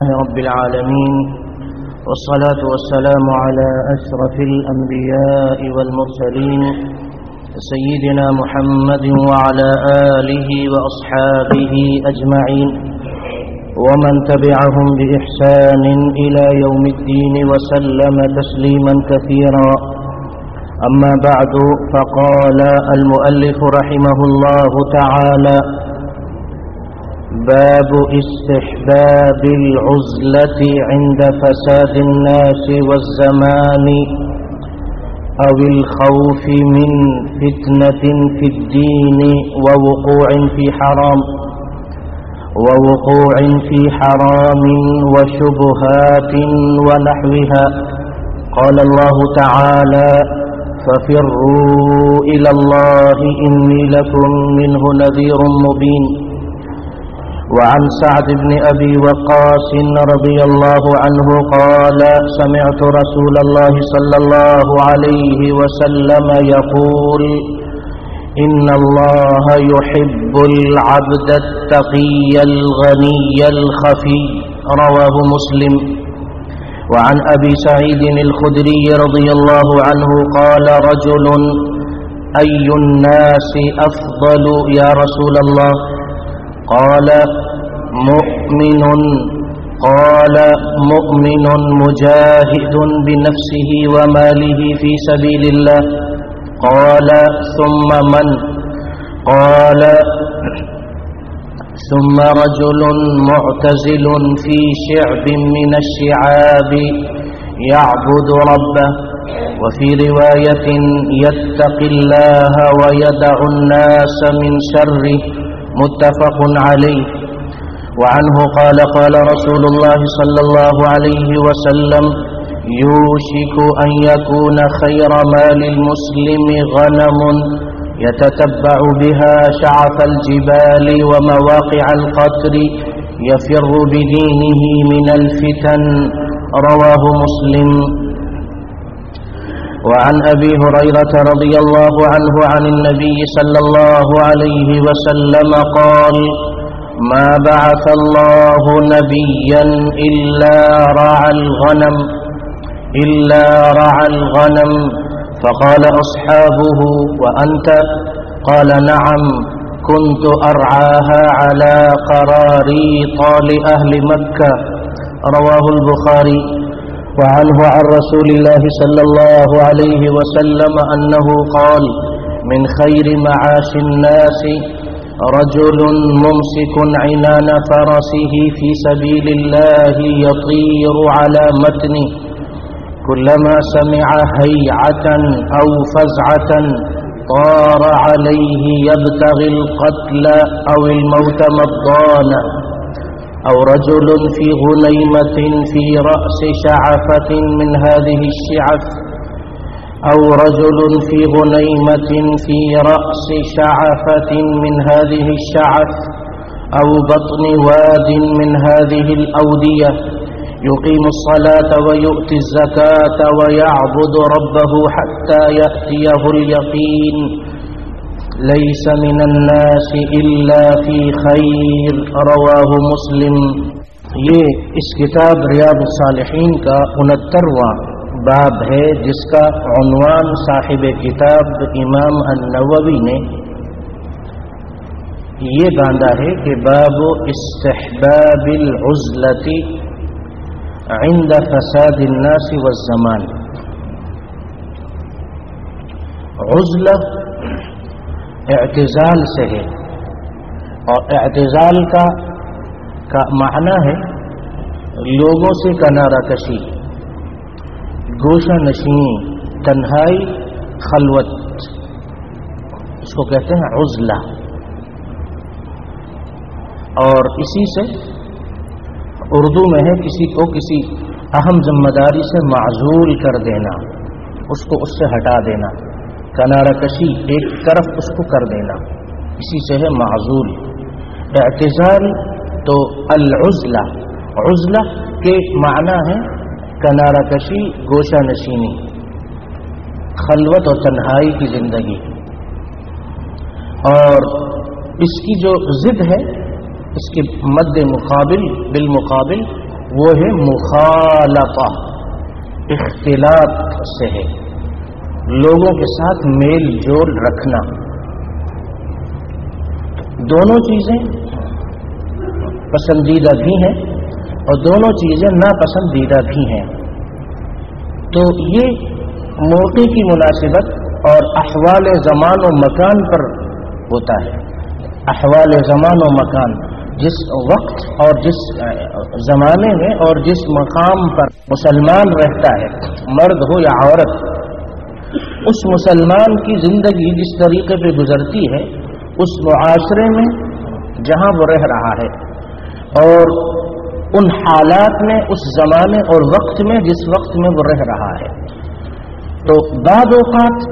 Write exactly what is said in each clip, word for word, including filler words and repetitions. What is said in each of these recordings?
رب العالمين، والصلاة والسلام على أشرف الأنبياء والمرسلين سيدنا محمد وعلى آله وأصحابه أجمعين ومن تبعهم بإحسان إلى يوم الدين وسلم تسليما كثيرا. أما بعد، فقال المؤلف رحمه الله تعالى: باب استحباب العزلة عند فساد الناس والزمان أو الخوف من فتنة في الدين ووقوع في حرام ووقوع في حرام وشبهات ونحوها. قال الله تعالى: ففروا إلى الله إني لكم منه نذير مبين. وعن سعد بن أبي وقاص رضي الله عنه قال: سمعت رسول الله صلى الله عليه وسلم يقول: إن الله يحب العبد التقي الغني الخفي. رواه مسلم. وعن أبي سعيد الخدري رضي الله عنه قال: رجل: أي الناس أفضل يا رسول الله؟ قال: مؤمن. قال: مؤمن مجاهد بنفسه وماله في سبيل الله. قال: ثم من؟ قال: ثم رجل معتزل في شعب من الشعاب يعبد ربه. وفي رواية: يتقي الله ويدع الناس من شره. متفق عليه. وعنه قال: قال رسول الله صلى الله عليه وسلم: يوشك أن يكون خير مال المسلم غنم يتتبع بها شعف الجبال ومواقع القطر يفر بدينه من الفتن. رواه مسلم. وعن أبي هريرة رضي الله عنه عن النبي صلى الله عليه وسلم قال: ما بعث الله نبيا إلا رعى الغنم إلا رعى الغنم. فقال أصحابه: وأنت؟ قال: نعم، كنت أرعاها على قراريط لأهل مكة. رواه البخاري. وعنه عن رسول الله صلى الله عليه وسلم أنه قال: من خير معاش الناس رجل ممسك عنان فرسه في سبيل الله يطير على متنه، كلما سمع هيعة أو فزعة طار عليه يبتغي القتل أو الموت مضانا. أو رجل في غنيمة في رأس شعفة من هذه الشعف أو رجل في غنيمة في رأس شعفة من هذه الشعف أو بطن واد من هذه الأودية، يقيم الصلاة ويؤتي الزكاة ويعبد ربه حتى يأتيه اليقين، ليس من الناس إلا في خير. رواه مسلم. ये इस किताब रियाद सालिहीन का उनहत्तरवां बाब है, जिसका उन्वान साहिब किताब इमाम अन्नववी ने ये बांधा है कि बाब इस्तिहबाबिल उज़लति इंद फसादिन नास वज़्ज़मान। उज़ला इअ्तिज़ाल से है, और इअ्तिज़ाल का का माना है लोगों से किनारा कशी, गोशा नशीनी, तन्हाई, खलवत, इसको कहते हैं उज़ला। और इसी से उर्दू में है किसी को किसी अहम जिम्मेदारी से माज़ूल कर देना, उसको उससे हटा देना, किनारा कशी, एक तरफ उसको कर देना, इसी से है माज़ूल। इअ्तिज़ाल तो अल-उज़ला, उज़ला के माना है किनारा कशी, गोशा नशीनी, खलवत और तन्हाई की जिंदगी। और इसकी जो जिद है, इसके मद्दे मुकाबिल बिल मुकाबिल وہ ہے مخالفہ، اختلاط سے ہے، لوگوں کے ساتھ میل جول رکھنا۔ دونوں چیزیں پسندیدہ بھی ہیں اور دونوں چیزیں ناپسندیدہ بھی ہیں۔ تو یہ موقع کی مناسبت اور احوال زمان و مکان پر ہوتا ہے۔ احوال زمان و مکان، جس وقت اور جس زمانے میں اور جس مقام پر مسلمان رہتا ہے، مرد ہو یا عورت، اس مسلمان کی زندگی جس طریقے پہ گزرتی ہے اس معاشرے میں جہاں وہ رہ رہا ہے، اور ان حالات میں اس زمانے اور وقت میں جس وقت میں وہ رہ رہا ہے۔ تو بعض اوقات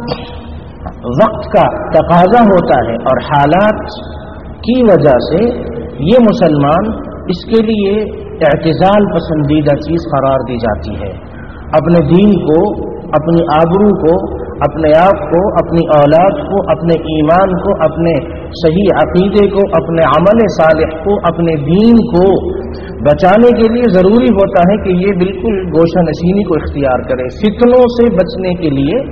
وقت کا تقاضا ہوتا ہے اور حالات کی وجہ سے یہ مسلمان، اس کے لیے اعتزال پسندیدہ چیز قرار دی جاتی ہے۔ اپنے دین کو، اپنی آبرو کو، اپنے آپ کو، اپنی اولاد کو، اپنے ایمان کو، اپنے صحیح عقیدے کو، اپنے عمل صالح کو، اپنے دین کو بچانے کے لیے ضروری ہوتا ہے کہ یہ بالکل گوشہ نشینی کو اختیار کرے، فتنوں سے بچنے کے لیے،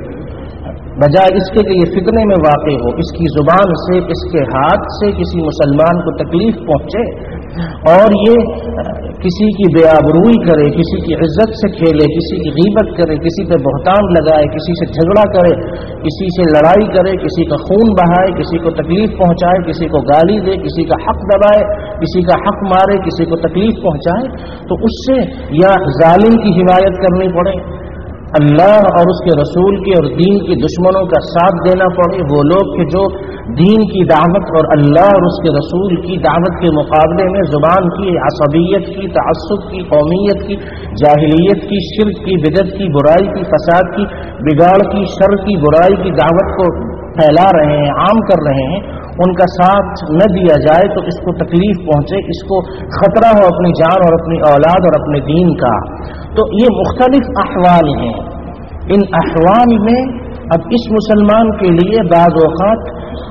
بجائے اس کے کہ یہ فتنے میں واقع ہو، اس کی زبان سے، اس کے ہاتھ سے کسی مسلمان کو تکلیف پہنچے اور یہ کسی کی بے آبروئی کرے، کسی کی عزت سے کھیلے، کسی کی غیبت کرے، کسی پہ بہتان لگائے، کسی سے جھگڑا کرے، کسی سے لڑائی کرے، کسی کا خون بہائے، کسی کو تکلیف پہنچائے، کسی کو گالی دے، کسی کا حق دبائے، کسی کا حق مارے، کسی کو تکلیف پہنچائے، تو اس سے یا ظالم کی حمایت کرنی پڑے، اللہ اور اس کے رسول کی اور دین کے دشمنوں کا ساتھ دینا پڑے، وہ لوگ کہ جو دین کی دعوت اور اللہ اور اس کے رسول کی دعوت کے مقابلے میں زبان کی، عصبیت کی، تعصب کی، قومیت کی، جاہلیت کی، شرک کی، بدعت کی، برائی کی، فساد کی، بگاڑ کی، شر کی، برائی کی دعوت کو پھیلا رہے ہیں، عام کر رہے ہیں، ان کا ساتھ نہ دیا جائے تو اس کو تکلیف پہنچے، اس کو خطرہ ہو اپنی جان اور اپنی اولاد اور اپنے دین کا۔ تو یہ مختلف احوال ہیں۔ ان احوال میں اب اس مسلمان کے لیے بعض اوقات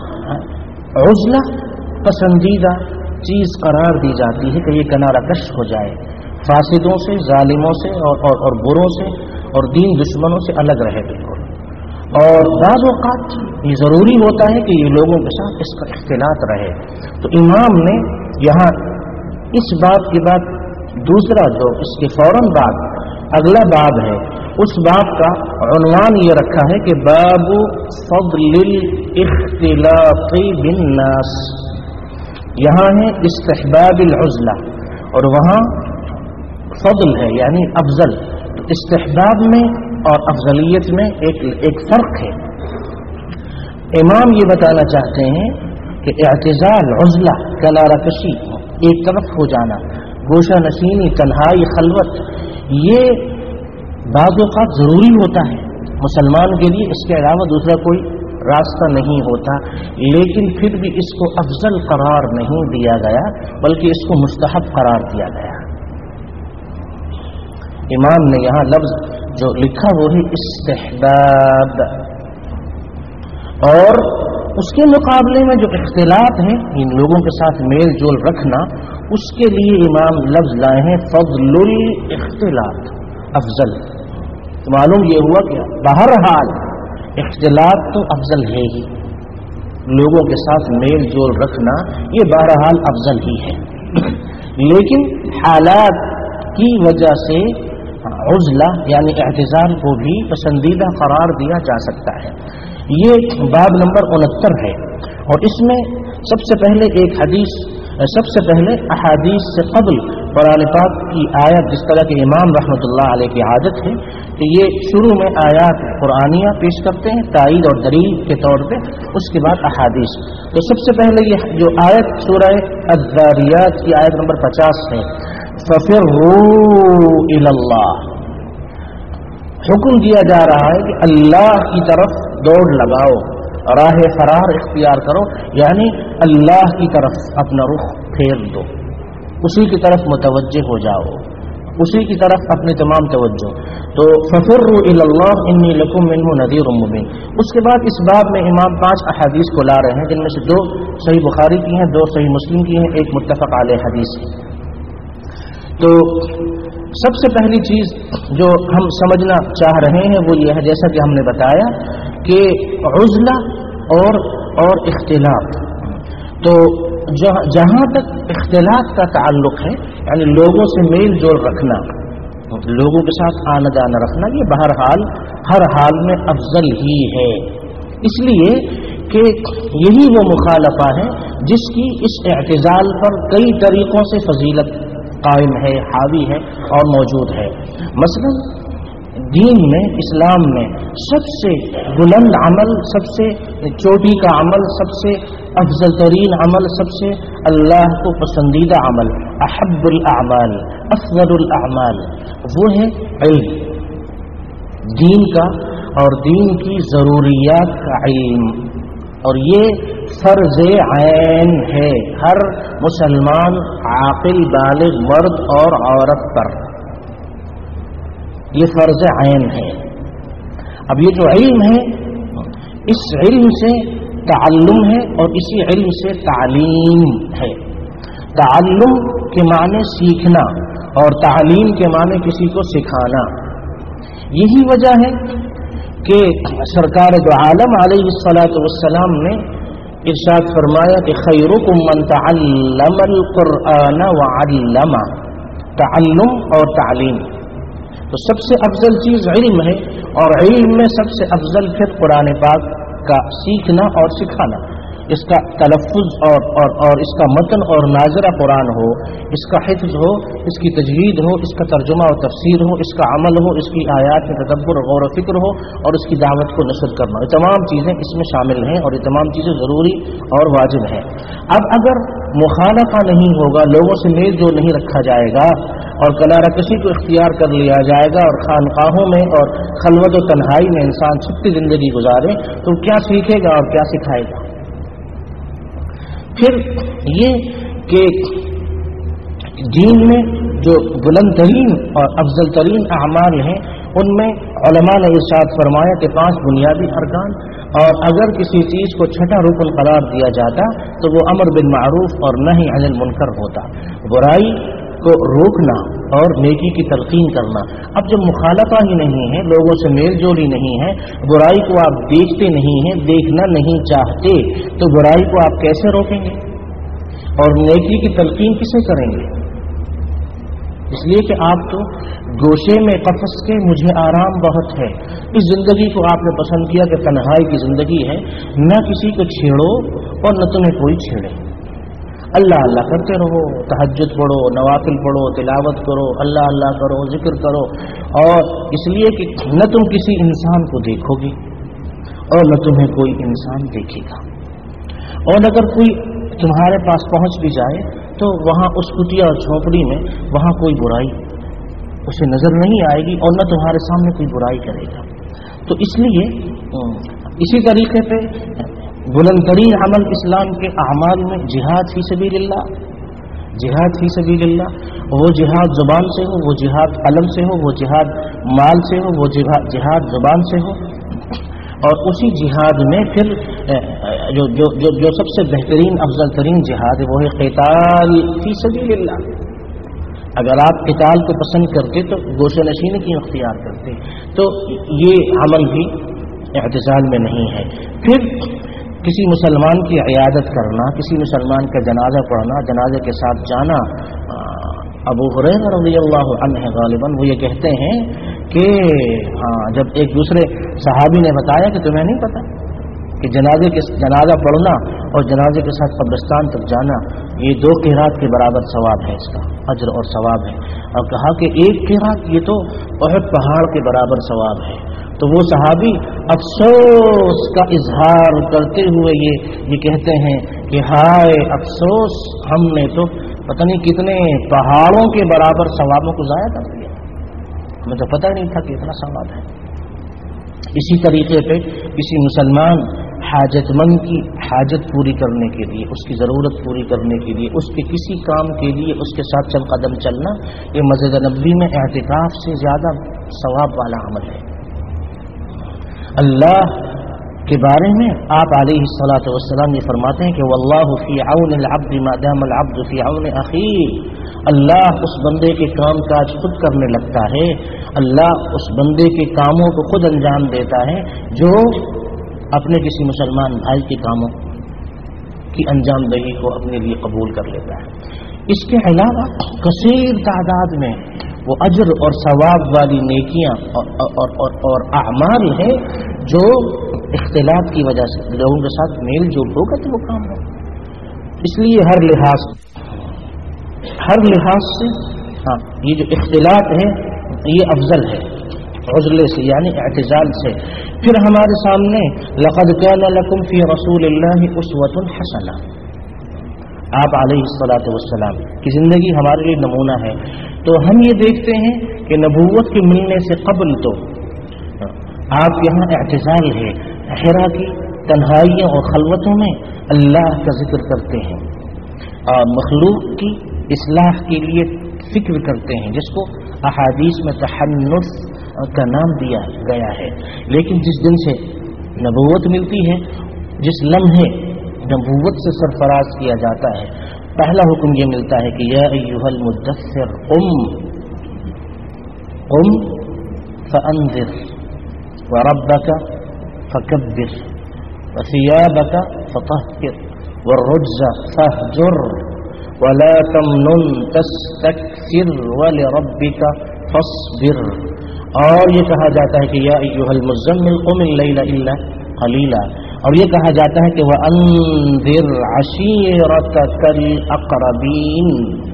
عزلہ پسندیدہ چیز قرار دی جاتی ہے کہ یہ کنارہ کش ہو جائے، فاسدوں سے، ظالموں سے اور, اور, اور بروں سے اور دین دشمنوں سے الگ رہے بالکل۔ اور بعض اوقات یہ ضروری ہوتا ہے کہ یہ لوگوں کے ساتھ اس کا اختلاط رہے۔ تو امام نے یہاں اس بات کے بعد دوسرا جو اس کے فوراً بعد اگلا باب ہے، اس باب کا عنوان یہ رکھا ہے کہ باب فضل الاختلاط بالناس۔ یہاں ہے استحباب العزلہ اور وہاں فضل ہے یعنی افضل۔ استحباب میں اور افضلیت میں ایک ایک فرق ہے۔ امام یہ بتانا چاہتے ہیں کہ اعتزال، عزلہ، کنارہ کشی، ایک طرف ہو جانا، گوشہ نشینی، تنہائی، خلوت، یہ بعض اوقات ضروری ہوتا ہے مسلمان کے لیے، اس کے علاوہ دوسرا کوئی راستہ نہیں ہوتا، لیکن پھر بھی اس کو افضل قرار نہیں دیا گیا بلکہ اس کو مستحب قرار دیا گیا۔ امام نے یہاں لفظ جو لکھا وہ ہے استحباب، اور اس کے مقابلے میں جو اختلاط ہے ان لوگوں کے ساتھ میل جول رکھنا، اس کے لیے امام لفظ لائے ہیں فضل الاختلاط، افضل۔ تو معلوم یہ ہوا کہ بہرحال اختلاط تو افضل ہے ہی، لوگوں کے ساتھ میل جول رکھنا یہ بہرحال افضل ہی ہے، لیکن حالات کی وجہ سے عزلہ یعنی اعتزال کو بھی پسندیدہ قرار دیا جا سکتا ہے۔ یہ باب نمبر انہتر ہے، اور اس میں سب سے پہلے ایک حدیث، سب سے پہلے احادیث سے قبل قرآن پاک کی آیت، جس طرح کہ امام رحمۃ اللہ علیہ کی عادت ہے کہ یہ شروع میں آیات قرآنیہ پیش کرتے ہیں تائید اور دلیل کے طور پہ، اس کے بعد احادیث۔ تو سب سے پہلے یہ جو آیت سورہ الذاریات کی آیت نمبر پچاس ہے، فَفِرُّوا إِلَى اللَّهِ، حکم دیا جا رہا ہے کہ اللہ کی طرف دوڑ لگاؤ، راہ فرار اختیار کرو، یعنی اللہ کی طرف اپنا رخ پھیر دو، اسی کی طرف متوجہ ہو جاؤ، اسی کی طرف اپنی تمام توجہ۔ تو فَفِرُّوا إِلَى اللَّهِ إِنِّي لَكُم مِّنْهُ نَذِيرٌ مُّبِينٌ۔ اس کے بعد اس باب میں امام پانچ احادیث کو لا رہے ہیں، جن میں سے دو صحیح بخاری کی ہیں، دو صحیح مسلم کی ہیں، ایک متفق علیہ حدیث ہے۔ تو سب سے پہلی چیز جو ہم سمجھنا چاہ رہے ہیں وہ یہ ہے، جیسا کہ ہم نے بتایا کہ عزلہ اور اور اختلاط، تو جہاں تک اختلاط کا تعلق ہے یعنی لوگوں سے میل جول رکھنا، لوگوں کے ساتھ آنا جانا رکھنا، یہ بہرحال ہر حال میں افضل ہی ہے، اس لیے کہ یہی وہ مخالفہ ہے جس کی اس اعتزال پر کئی طریقوں سے فضیلت قائم ہے، حاوی ہے اور موجود ہے۔ مثلا دین میں، اسلام میں سب سے بلند عمل، سب سے چوٹی کا عمل، سب سے افضل ترین عمل، سب سے اللہ کو پسندیدہ عمل، احب الاعمال، افضل الاعمال، وہ ہے علم، دین کا اور دین کی ضروریات کا علم، اور یہ فرض عین ہے ہر مسلمان عاقل بالغ مرد اور عورت پر، یہ فرض عین ہے۔ اب یہ جو علم ہے، اس علم سے تعلم ہے اور اسی علم سے تعلیم ہے۔ تعلم کے معنی سیکھنا اور تعلیم کے معنی کسی کو سکھانا۔ یہی وجہ ہے کہ سرکار دو عالم علیہ الصلاۃ والسلام نے ارشاد فرمایا کہ خیرکم من تعلم القرآن وعلمہ، تعلم اور تعلیم، تو سب سے افضل چیز علم ہے، اور علم میں سب سے افضل پھر قرآن پاک کا سیکھنا اور سکھانا، اس کا تلفظ اور اور اور اس کا متن اور ناظرہ قرآن ہو، اس کا حفظ ہو، اس کی تجوید ہو، اس کا ترجمہ اور تفسیر ہو، اس کا عمل ہو، اس کی آیات میں تدبر اور غور و فکر ہو، اور اس کی دعوت کو نشر کرنا، یہ تمام چیزیں اس میں شامل ہیں اور یہ تمام چیزیں ضروری اور واجب ہیں۔ اب اگر مخالفہ نہیں ہوگا، لوگوں سے میل جول نہیں رکھا جائے گا اور کنارہ کشی کو اختیار کر لیا جائے گا اور خانقاہوں میں اور خلوت و تنہائی میں انسان چھپتی زندگی گزارے، تو کیا سیکھے گا اور کیا سکھائے گا؟ پھر یہ کہ دین میں جو بلند ترین اور افضل ترین اعمال ہیں، ان میں علماء نے ارشاد فرمایا کہ پانچ بنیادی ارکان، اور اگر کسی چیز کو چھٹا رکن قرار دیا جاتا تو وہ امر بالمعروف اور نہی عن المنکر ہوتا، برائی کو روکنا اور نیکی کی تلقین کرنا۔ اب جب مخالفہ ہی نہیں ہے، لوگوں سے میل جول ہی نہیں ہے، برائی کو آپ دیکھتے نہیں ہیں، دیکھنا نہیں چاہتے، تو برائی کو آپ کیسے روکیں گے اور نیکی کی تلقین کسے کریں گے؟ اس لیے کہ آپ تو گوشے میں قفس کے مجھے آرام بہت ہے، اس زندگی کو آپ نے پسند کیا کہ تنہائی کی زندگی ہے، نہ کسی کو چھیڑو اور نہ تمہیں کوئی چھیڑے، اللہ اللہ کرتے رہو، تہجد پڑھو، نوافل پڑھو، تلاوت کرو، اللہ اللہ کرو، ذکر کرو، اور اس لیے کہ نہ تم کسی انسان کو دیکھو گے اور نہ تمہیں کوئی انسان دیکھے گا، اور اگر کوئی تمہارے پاس پہنچ بھی جائے تو وہاں اس کٹیا اور جھونپڑی میں وہاں کوئی برائی اسے نظر نہیں آئے گی اور نہ تمہارے سامنے کوئی برائی کرے گا۔ تو اس لیے اسی طریقے پہ بلند ترین عمل اسلام کے اعمال میں جہاد فی سبیل اللہ، جہاد فی سبیل اللہ، وہ جہاد زبان سے ہو، وہ جہاد قلم سے ہو، وہ جہاد مال سے ہو، وہ جہاد زبان سے ہو، اور اسی جہاد میں پھر جو جو جو, جو سب سے بہترین افضل ترین جہاد ہے وہ ہے قتال فی سبیل اللہ۔ اگر آپ قتال کو پسند کرتے تو گوشہ نشینی کی اختیار کرتے، تو یہ عمل بھی اعتزال میں نہیں ہے۔ پھر کسی مسلمان کی عیادت کرنا، کسی مسلمان کا جنازہ پڑھنا، جنازے کے ساتھ جانا، ابو ہریرہ رضی اللہ عنہ غالباً وہ یہ کہتے ہیں کہ ہاں جب ایک دوسرے صحابی نے بتایا کہ تمہیں نہیں پتا کہ جنازے کے جنازہ پڑھنا اور جنازے کے ساتھ قبرستان تک جانا یہ دو قرات کے برابر ثواب ہے، اس کا اجر اور ثواب ہے، اور کہا کہ ایک قرات یہ تو احد پہاڑ کے برابر ثواب ہے، تو وہ صحابی افسوس کا اظہار کرتے ہوئے یہ یہ کہتے ہیں کہ ہائے افسوس، ہم نے تو پتہ نہیں کتنے پہاڑوں کے برابر ثوابوں کو ضائع کر دیا، ہمیں تو پتہ نہیں تھا کہ اتنا ثواب ہے۔ اسی طریقے پہ کسی مسلمان حاجت مند کی حاجت پوری کرنے کے لیے، اس کی ضرورت پوری کرنے کے لیے، اس کے کسی کام کے لیے اس کے ساتھ چند قدم چلنا، یہ مسجد نبوی میں اعتکاف سے زیادہ ثواب والا عمل ہے۔ اللہ کے بارے میں آپ علیہ الصلاۃ والسلام یہ فرماتے ہیں کہ واللہ فی عون العبد ما دام العبد فی عون اخیہ، اللہ اس بندے کے کام کاج خود کرنے لگتا ہے، اللہ اس بندے کے کاموں کو خود انجام دیتا ہے جو اپنے کسی مسلمان بھائی کے کاموں کی انجام دہی کو اپنے لیے قبول کر لیتا ہے۔ اس کے علاوہ کثیر تعداد میں وہ اجر اور ثواب والی نیکیاں اور, اور, اور, اور اعمال ہیں جو اختلاط کی وجہ سے لوگوں کے ساتھ میل جول ہوگا تو وہ کام ہو۔ اس لیے ہر لحاظ ہر لحاظ سے ہاں یہ جو اختلاط ہے یہ افضل ہے عزلے سے یعنی اعتزال سے۔ پھر ہمارے سامنے لقد کان لکم فی رسول اللہ اسوۃ حسنہ، آپ علیہ الصلاۃ والسلام کی زندگی ہمارے لیے نمونہ ہے۔ تو ہم یہ دیکھتے ہیں کہ نبوت کے ملنے سے قبل تو آپ یہاں اعتزال ہے، حرا کی تنہائیوں اور خلوتوں میں اللہ کا ذکر کرتے ہیں اور مخلوق کی اصلاح کے لیے فکر کرتے ہیں، جس کو احادیث میں تحنث کا نام دیا گیا ہے۔ لیکن جس دن سے نبوت ملتی ہے، جس لمحے نبوت سے سرفراز کیا جاتا ہے، پہلا حکم یہ ملتا ہے کہ یا ایھا المدثر قم قم فانذر وربک فکبر وثیابک فطہر والرجز فاہجر ولا تمنن تستکثر ولربک فاصبر۔ اور یہ کہا جاتا ہے کہ یا ایھا المزمل قم اللیل الا قلیلا، اور یہ کہا جاتا ہے کہ وَأَنذِرْ عَشِيرَتَكَ الْأَقْرَبِينَ۔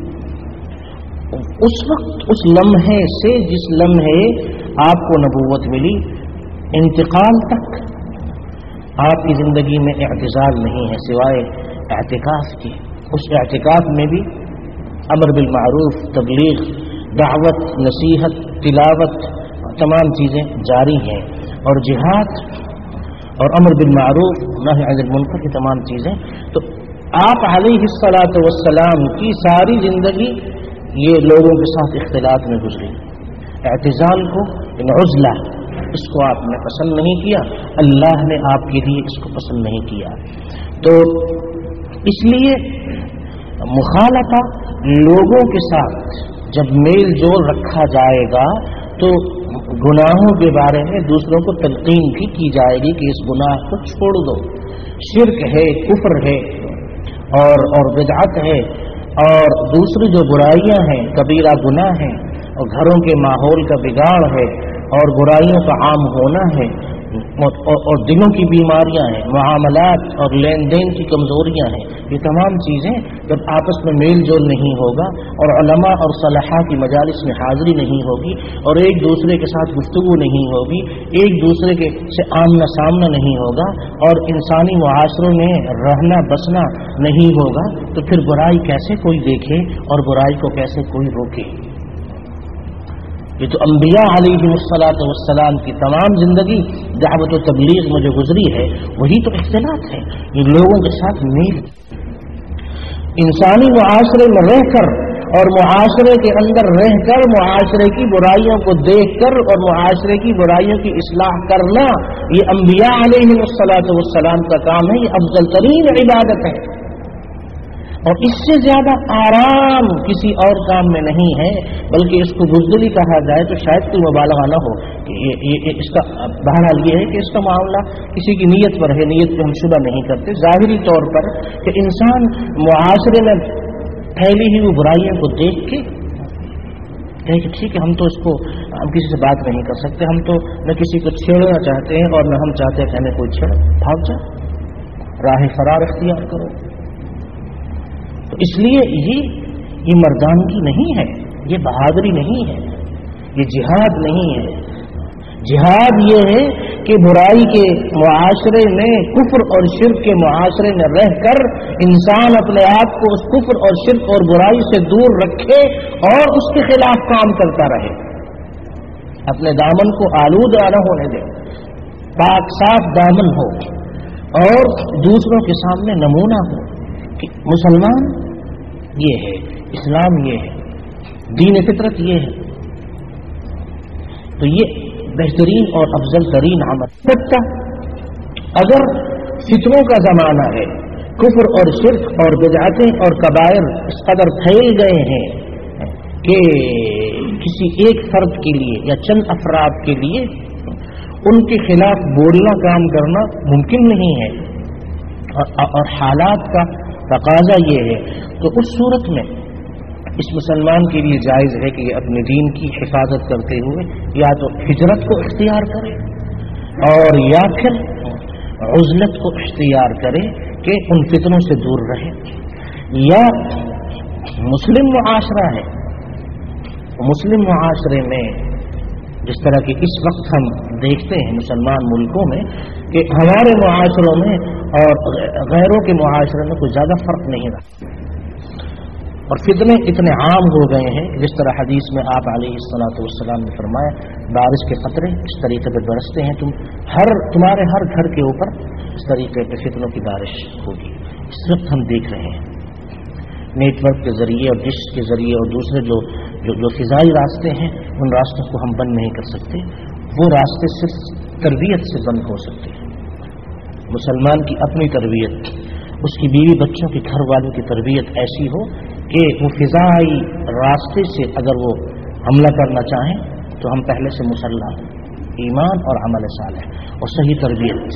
اس وقت اس لمحے سے جس لمحے آپ کو نبوت ملی انتقال تک آپ کی زندگی میں اعتزال نہیں ہے سوائے اعتکاف کے۔ اس اعتکاف میں بھی امر بالمعروف، تبلیغ، دعوت، نصیحت، تلاوت، تمام چیزیں جاری ہیں، اور جہاد اور امر بالمعروف نہی عن المنکر کی تمام چیزیں۔ تو آپ علیہ الصلاۃ والسلام کی ساری زندگی یہ لوگوں کے ساتھ اختلاط میں گزری۔ اعتزال کو عزلہ اس کو آپ نے پسند نہیں کیا، اللہ نے آپ کے لیے اس کو پسند نہیں کیا۔ تو اس لیے مخالطہ لوگوں کے ساتھ جب میل جول رکھا جائے گا تو گناہوں کے بارے میں دوسروں کو تلقین بھی کی جائے گی کہ اس گناہ کو چھوڑ دو، شرک ہے، کفر ہے اور اور بدعت ہے، اور دوسری جو برائیاں ہیں کبیرہ گناہ ہیں، اور گھروں کے ماحول کا بگاڑ ہے، اور برائیوں کا عام ہونا ہے، اور, اور دلوں کی بیماریاں ہیں، معاملات اور لین دین کی کمزوریاں ہیں۔ یہ تمام چیزیں جب آپس میں میل جول نہیں ہوگا اور علماء اور صلحاء کی مجالس میں حاضری نہیں ہوگی اور ایک دوسرے کے ساتھ گفتگو نہیں ہوگی، ایک دوسرے کے سے آمنا سامنا نہیں ہوگا اور انسانی معاشروں میں رہنا بسنا نہیں ہوگا، تو پھر برائی کیسے کوئی دیکھے اور برائی کو کیسے کوئی روکے؟ یہ تو انبیاء علیہ الصلاۃ والسلام کی تمام زندگی دعوت و تبلیغ میں جو گزری ہے وہی تو اختلاط ہے، یہ لوگوں کے ساتھ میل۔ انسانی معاشرے میں رہ کر اور معاشرے کے اندر رہ کر معاشرے کی برائیوں کو دیکھ کر اور معاشرے کی برائیوں کی اصلاح کرنا، یہ انبیاء علیہ الصلاۃ والسلام کا کام ہے، یہ افضل ترین عبادت ہے، اور اس سے زیادہ آرام کسی اور کام میں نہیں ہے، بلکہ اس کو بزدلی کہا جائے تو شاید کوئی مبالغہ نہ ہو کہ یہ, یہ اس کا بہرحال یہ ہے کہ اس کا معاملہ کسی کی نیت پر ہے، نیت پہ ہم شبہ نہیں کرتے، ظاہری طور پر کہ انسان معاشرے میں پھیلی ہوئی وہ برائیوں کو دیکھ کے کہ ٹھیک ہے ہم تو اس کو ہم کسی سے بات نہیں کر سکتے، ہم تو نہ کسی کو چھیڑنا چاہتے ہیں اور نہ ہم چاہتے ہیں کہ ہمیں کوئی چھیڑ، بھاگ جا، راہ فرار اختیار کرو۔ تو اس لیے یہ یہ مردانگی نہیں ہے، یہ بہادری نہیں ہے، یہ جہاد نہیں ہے۔ جہاد یہ ہے کہ برائی کے معاشرے میں، کفر اور شرک کے معاشرے میں رہ کر انسان اپنے آپ کو اس کفر اور شرک اور برائی سے دور رکھے اور اس کے خلاف کام کرتا رہے، اپنے دامن کو آلودہ نہ ہونے دے، پاک صاف دامن ہو اور دوسروں کے سامنے نمونہ ہو کہ مسلمان یہ ہے، اسلام یہ ہے، دین فطرت یہ ہے۔ تو یہ بہترین اور افضل ترین عمل کا اگر فتنوں کا زمانہ ہے، کفر اور شرک اور بدعتیں اور کبائر اس قدر پھیل گئے ہیں کہ کسی ایک فرد کے لیے یا چند افراد کے لیے ان کے خلاف بولنا کام کرنا ممکن نہیں ہے، اور حالات کا تقاضا یہ ہے، تو اس صورت میں اس مسلمان کے لیے جائز ہے کہ یہ اپنے دین کی حفاظت کرتے ہوئے یا تو ہجرت کو اختیار کرے اور یا پھر عزلت کو اختیار کرے کہ ان فتنوں سے دور رہے، یا مسلم معاشرہ ہے، مسلم معاشرے میں جس طرح کہ اس وقت ہم دیکھتے ہیں مسلمان ملکوں میں کہ ہمارے معاشروں میں اور غیروں کے معاشرے میں کوئی زیادہ فرق نہیں رہا، اور فتنے اتنے عام ہو گئے ہیں جس طرح حدیث میں آپ علیہ الصلوۃ والسلام نے فرمایا بارش کے قطرے اس طریقے پہ برستے ہیں، تم ہر تمہارے ہر گھر کے اوپر اس طریقے پہ فتنوں کی بارش ہوگی۔ اس وقت ہم دیکھ رہے ہیں نیٹ ورک کے ذریعے اور ڈش کے ذریعے اور دوسرے جو جو, جو فضائی راستے ہیں ان راستوں کو ہم بند نہیں کر سکتے، وہ راستے صرف تربیت سے بند ہو سکتے ہیں۔ مسلمان کی اپنی تربیت، اس کی بیوی بچوں کی گھر والوں کی تربیت ایسی ہو کہ وہ فضائی راستے سے اگر وہ حملہ کرنا چاہیں تو ہم پہلے سے مسلح ایمان اور عمل صالح اور صحیح تربیت۔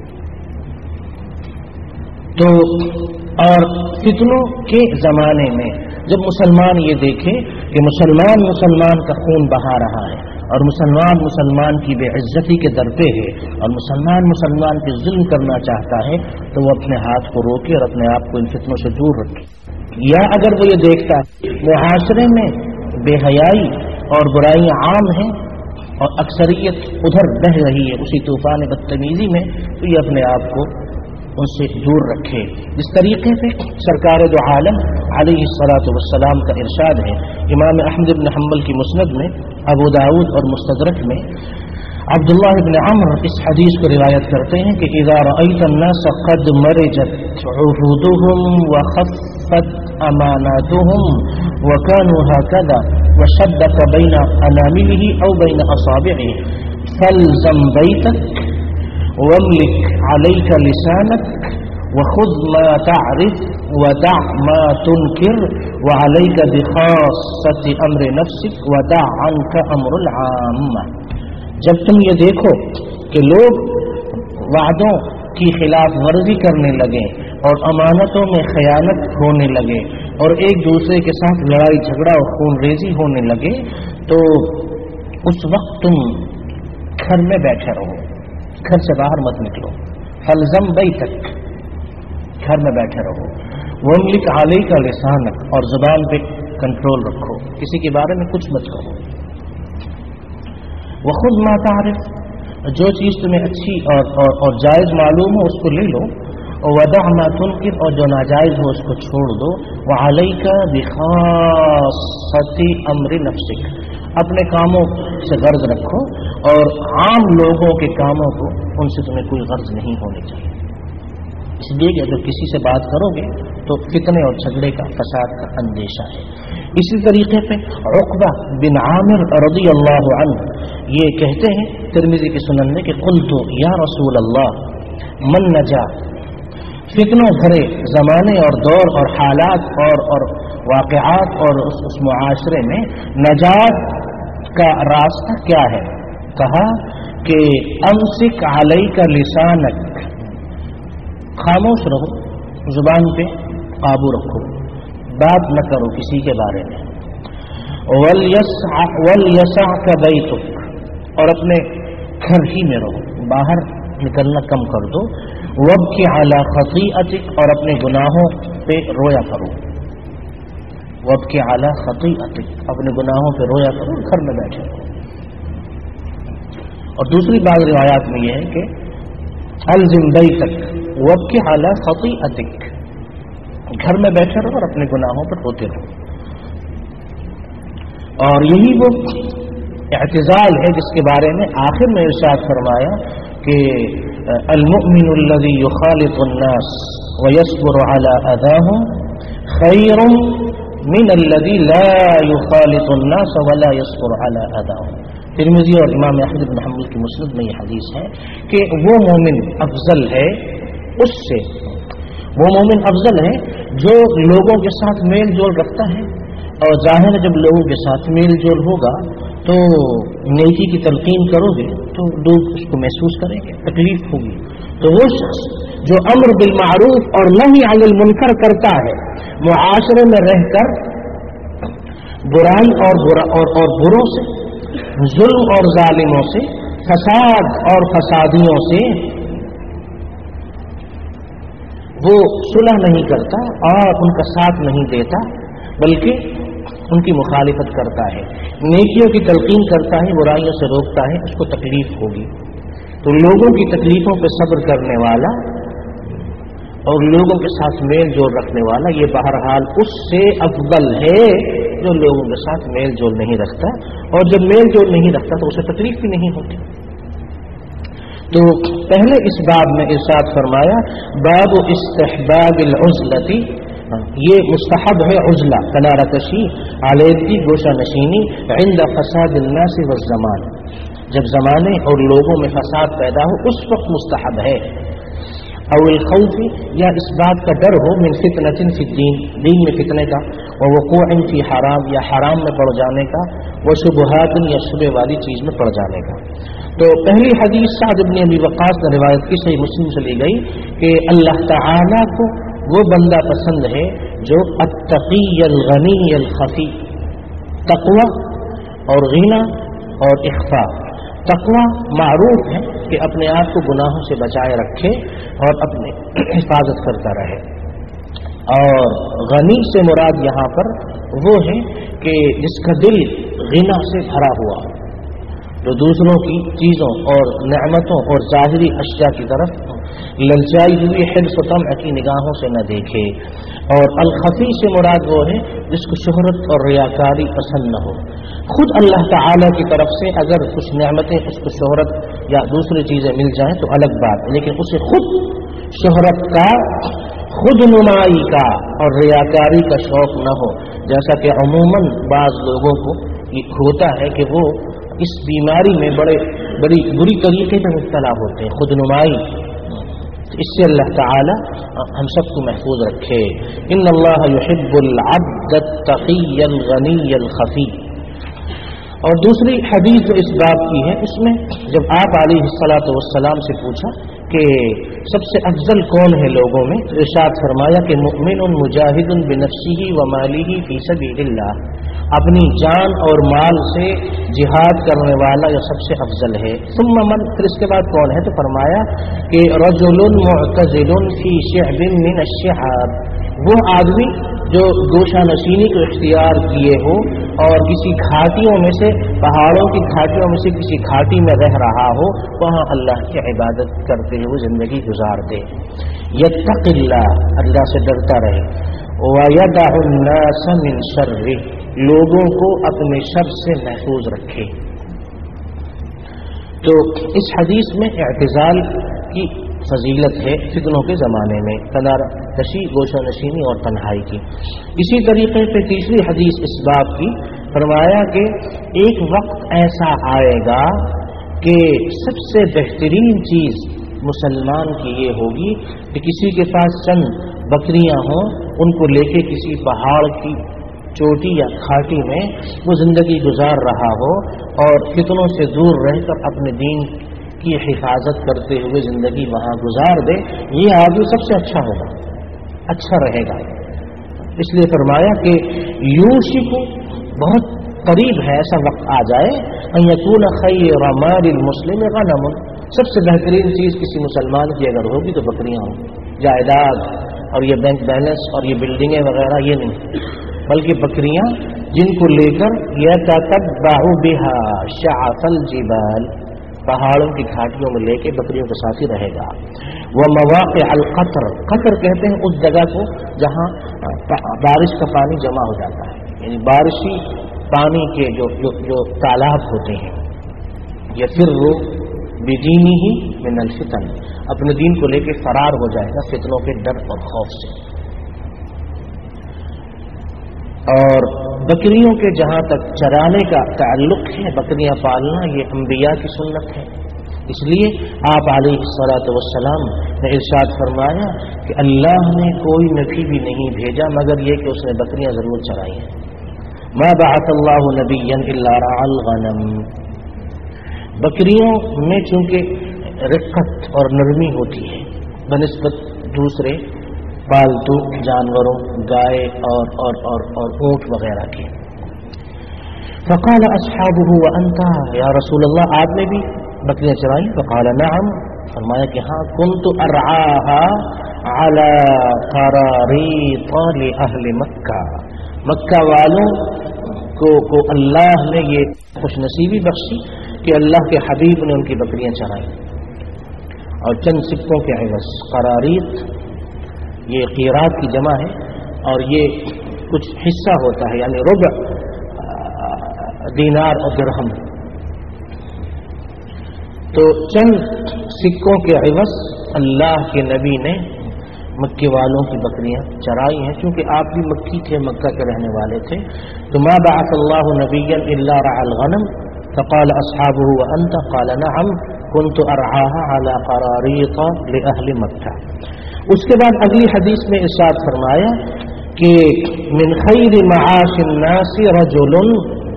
تو اور فتنوں کے زمانے میں جب مسلمان یہ دیکھے کہ مسلمان مسلمان کا خون بہا رہا ہے اور مسلمان مسلمان کی بے عزتی کے در پہ ہے اور مسلمان مسلمان کے ظلم کرنا چاہتا ہے تو وہ اپنے ہاتھ کو روکے اور اپنے آپ کو ان فتنوں سے دور رکھے۔ یا اگر وہ یہ دیکھتا ہے معاشرے میں بے حیائی اور برائیاں عام ہیں اور اکثریت ادھر بہہ رہی ہے اسی طوفان بدتمیزی میں، تو یہ اپنے آپ کو ان سے دور رکھے۔ جس طریقے سے سرکار دو عالم علیہ الصلاۃ والسلام کا ارشاد ہے، امام احمد بن حنبل کی مسند میں، ابو داؤد اور مستدرک میں عبداللہ بن عمرو اس حدیث کو روایت کرتے ہیں کہ اذا رأيت الناس قد مرجت عهودهم وخفت اماناتهم وكانوا هكذا وشدق بين انامله او بين اصابعه فالزم بيتك واملك عليك لسانك وخذ ما تعرف ودع ما تنكر وعليك بخاصة امر نفسك ودع عنك امر العامة۔ جب تم یہ دیکھو کہ لوگ وعدوں کی خلاف ورزی کرنے لگے اور امانتوں میں خیانت ہونے لگے اور ایک دوسرے کے ساتھ لڑائی جھگڑا اور خون ریزی ہونے لگے، تو اس وقت تم گھر میں بیٹھے رہو، گھر سے باہر مت نکلو۔ فلزم بیتک، گھر میں بیٹھے رہو۔ واملک علیک لسانک، اور زبان پہ کنٹرول رکھو، کسی کے بارے میں کچھ مت کہو۔ وخذ ما تعرف، جو چیز تمہیں اچھی اور, اور, اور جائز معلوم ہو اس کو لے لو، ودع ما تنکر، اور جو ناجائز ہو اس کو چھوڑ دو۔ وعلیک بخاصۃ امر نفسک، اپنے کاموں سے غرض رکھو اور عام لوگوں کے کاموں کو ان سے تمہیں کوئی غرض نہیں ہونی چاہیے، اس لیے کہ اگر کسی سے بات کرو گے تو فتنے اور جھگڑے کا فساد کا اندیشہ ہے۔ اسی طریقے پہ عقبہ بن عامر رضی اللہ عنہ یہ کہتے ہیں ترمذی کی سنن میں کہ قلت یا رسول اللہ من نجا، فتنوں بھرے زمانے اور دور اور حالات اور اور واقعات اور اس, اس معاشرے میں نجات کا راستہ کیا ہے؟ کہا کہ امسک علیک لسانک، خاموش رہو، زبان پہ قابو رکھو، بات نہ کرو کسی کے بارے میں۔ وَلْيَسَعْكَ بَيْتُكَ، اور اپنے گھر ہی میں رہو، باہر نکلنا کم کر دو۔ وَابْكِ عَلَى خَطِيئَتِكَ، اور اپنے گناہوں پہ رویا کرو۔ وَابْكِ عَلَى خَطِيئَتِكَ، اپنے گناہوں پہ رویا کرو، گھر میں بیٹھے رہو۔ اور دوسری بات روایات میں یہ ہے کہ الزم بیتک وَابْكِ عَلَى خَطِيئَتِكَ، گھر میں بیٹھے رہو اور اپنے گناہوں پر روتے رہو۔ اور یہی وہ اعتزال ہے جس کے بارے میں آخر میں ارشاد فرمایا کہ المؤمن الذي يخالط الناس ويصبر على اذاهم خير من الذي لا يخالط الناس ولا يصبر على اذاهم۔ ترمذی اور امام احمد بن حنبل کی مسند میں یہ حدیث ہے کہ وہ مومن افضل ہے اس سے، وہ مومن افضل ہے جو لوگوں کے ساتھ میل جول رکھتا ہے، اور ظاہر جب لوگوں کے ساتھ میل جول ہوگا تو نیکی کی تلقین کرو گے تو لوگ اس کو محسوس کریں گے، تکلیف ہوگی۔ تو وہ شخص جو امر بالمعروف اور نہی عن المنکر کرتا ہے، معاشرے میں رہ کر برائی اور برا اور, اور بروں سے، ظلم اور ظالموں سے، فساد اور فسادیوں سے وہ صلح نہیں کرتا اور ان کا ساتھ نہیں دیتا، بلکہ ان کی مخالفت کرتا ہے، نیکیوں کی تلقین کرتا ہے، برائیوں سے روکتا ہے، اس کو تکلیف ہوگی۔ تو لوگوں کی تکلیفوں پہ صبر کرنے والا اور لوگوں کے ساتھ میل جول رکھنے والا یہ بہرحال اس سے افضل ہے جو لوگوں کے ساتھ میل جول نہیں رکھتا، اور جب میل جول نہیں رکھتا تو اسے تکلیف بھی نہیں ہوتی۔ تو پہلے اس باب میں ارشاد فرمایا باب استحباب العزلتی، یہ مستحب ہے عزلہ، کنارہ کشی، علیحدگی، گوشہ نشینی، عند فساد الناس والزمان، جب زمانے اور لوگوں میں فساد پیدا ہو اس وقت مستحب ہے، او الخوف، یا اس بات کا ڈر ہو، من فتنۃ فی الدین، دین میں فتنے کا، ووقوع فی حرام، یا حرام میں پڑ جانے کا، وشبہات، یا شبہ والی چیز میں پڑ جانے کا۔ تو پہلی حدیث سعد بن ابی وقاص نے روایت کی، صحیح مسلم سے لی گئی کہ اللہ تعالی کو وہ بندہ پسند ہے جو التقی الغنی الخفی، تقوی اور غنا اور اخفاء۔ تقوی معروف ہے کہ اپنے آپ کو گناہوں سے بچائے رکھے اور اپنی حفاظت کرتا رہے، اور غنی سے مراد یہاں پر وہ ہے کہ جس کا دل غنا سے بھرا ہوا، جو دوسروں کی چیزوں اور نعمتوں اور ظاہری اشیاء کی طرف للچائی ہوئی حرص و طمع کی نگاہوں سے نہ دیکھے، اور الخفی سے مراد وہ ہے جس کو شہرت اور ریاکاری پسند نہ ہو۔ خود اللہ تعالی کی طرف سے اگر کچھ نعمتیں اس کو شہرت یا دوسری چیزیں مل جائیں تو الگ بات، لیکن اسے خود شہرت کا، خود نمائی کا اور ریاکاری کا شوق نہ ہو، جیسا کہ عموماً بعض لوگوں کو ہوتا ہے کہ وہ اس بیماری میں بڑے بڑی بری طریقے سے مبتلا ہوتے ہیں، خود نمائی۔ اس سے اللہ تعالی ہم سب کو محفوظ رکھے۔ ان اللہ یحب العبد التقی الغنی الخفی۔ اور دوسری حدیث جو اس باب کی ہے، اس میں جب آپ علیہ الصلاۃ والسلام سے پوچھا کہ سب سے افضل کون ہے لوگوں میں، تو ارشاد فرمایا کہ مؤمن مجاہد بنفسہ ومالہ فی سبیل اللہ، اپنی جان اور مال سے جہاد کرنے والا یہ سب سے افضل ہے۔ ثم من، پھر اس کے بعد کون ہے، تو فرمایا کہ رجل معتزل فی شعب من الشعاب، وہ آدمی جو گوشہ نشینی کو اختیار کیے ہو اور کسی گھاٹیوں میں سے، پہاڑوں کی گھاٹیوں میں سے کسی گھاٹی میں رہ رہا ہو، وہاں اللہ کی عبادت کرتے ہوئے زندگی گزار دے۔ یتق اللہ، اللہ سے ڈرتا رہے، وَيَدَعُ النَّاسَ مِن شَرِّهِ، لوگوں کو اپنے شر سے محفوظ رکھے۔ تو اس حدیث میں اعتزال کی فضیلت ہے فتنوں کے زمانے میں، کنارہ کشی، گوشہ نشینی اور تنہائی کی۔ اسی طریقے سے تیسری حدیث اس باب کی فرمایا کہ ایک وقت ایسا آئے گا کہ سب سے بہترین چیز مسلمان کی یہ ہوگی کہ کسی کے پاس چند بکریاں ہوں، ان کو لے کے کسی پہاڑ کی چوٹی یا کھاٹی میں وہ زندگی گزار رہا ہو اور فتنوں سے دور رہ کر اپنے دین کی حفاظت کرتے ہوئے زندگی وہاں گزار دے، یہ آدمی سب سے اچھا ہوگا، اچھا رہے گا۔ اس لیے فرمایا کہ یوشک، بہت قریب ہے ایسا وقت آ جائے، ان یکون خیر مال المسلم غنم، سب سے بہترین چیز کسی مسلمان کی اگر ہوگی تو بکریاں ہوں، جائیداد اور یہ بینک بیلنس اور یہ بلڈنگیں وغیرہ یہ نہیں، بلکہ بکریاں جن کو لے کر یتتبع بها شعث الجبال، پہاڑوں کی گھاٹیوں میں لے کے بکریوں کے ساتھ ہی رہے گا۔ وہ مواقع القطر، قطر کہتے ہیں اس جگہ کو جہاں بارش کا پانی جمع ہو جاتا ہے، یعنی بارشی پانی کے جو جو, جو تالاب ہوتے ہیں۔ یفر بدینہ من الفتن، اپنے دین کو لے کے فرار ہو جائے گا فتنوں کے ڈر اور خوف سے۔ اور बकरियों के जहाँ तक चराने का ताल्लुक है, बकरियां पालना ये अंबिया की सुन्नत है। इसलिए आप अलैहिस्सलातु वस्सलाम ने इरशाद फरमाया कि अल्लाह ने कोई नबी भी नहीं भेजा मगर ये कि उसने बकरियां जरूर चराई हैं। मा बअसल्लाहु नबिय्यन इल्ला रअल गनम। बकरियों में चूंकि रिक्कत और नरमी होती है बनिस्बत दूसरे पालतू जानवरों, गाय और और और और ऊंट वगैरह के। फ़क़ाल अस्हाबुहु व अंता या रसूल अल्लाह, आपने भी बकरियां चराई? फ़क़ाल नअम, फरमाया कि हाँ, कुन्तु अरआहा अला क़रारीत li अहल मक्का। मक्का वालों को को अल्लाह ने ये खुशनसीबी बख्शी कि अल्लाह के हबीब ने उनकी बकरियां चराई और चंद सिक्कों के एवज। क़रारीत ये क़ीरात की जमा है और ये कुछ हिस्सा होता है, यानी रुबअ दीनार और दिरहम। तो चंद सिक्कों के एवज अल्लाह के नबी ने मक्के वालों की बकरियां चराई हैं, क्योंकि आप भी मक्की थे, मक्का के रहने वाले थे। तो मा बअसल्लाहु नबिय्यन इल्ला रअल गनम फ़क़ाल अस्हाबुहु व अंता क़ाल नअम कुन्तु अरआहा अला क़रारीत li अहल मक्का। उसके बाद अगली हदीस में इरशाद फरमाया कि मिन खैर मआशिन नासी रजुलन,